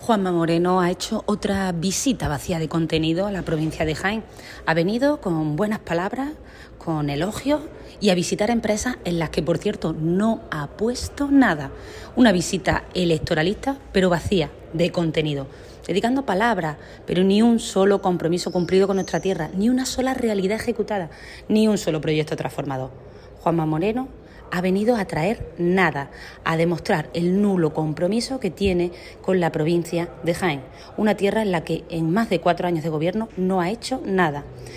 Juanma Moreno ha hecho otra visita vacía de contenido a la provincia de Jaén. Ha venido con buenas palabras, con elogios y a visitar empresas en las que, por cierto, no ha puesto nada. Una visita electoralista, pero vacía de contenido, dedicando palabras, pero ni un solo compromiso cumplido con nuestra tierra, ni una sola realidad ejecutada, ni un solo proyecto transformador. Juanma Moreno ha venido a traer nada, a demostrar el nulo compromiso que tiene con la provincia de Jaén, una tierra en la que en más de 4 años de gobierno no ha hecho nada.